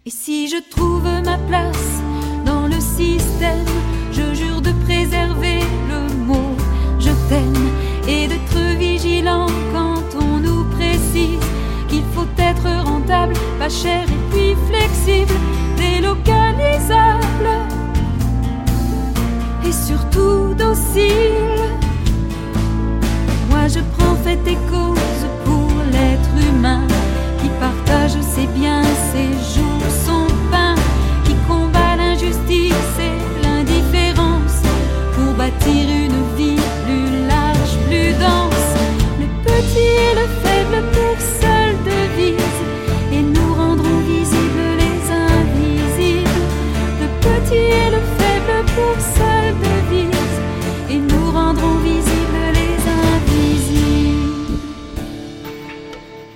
Et si je trouve ma place dans le système, je jure de préserver le mot je t'aime et d'être vigilant quand on nous précise qu'il faut être rentable, pas cher et puis flexible, délocalisable et surtout docile. Moi je prends fait et cause pour l'être humain qui partage ses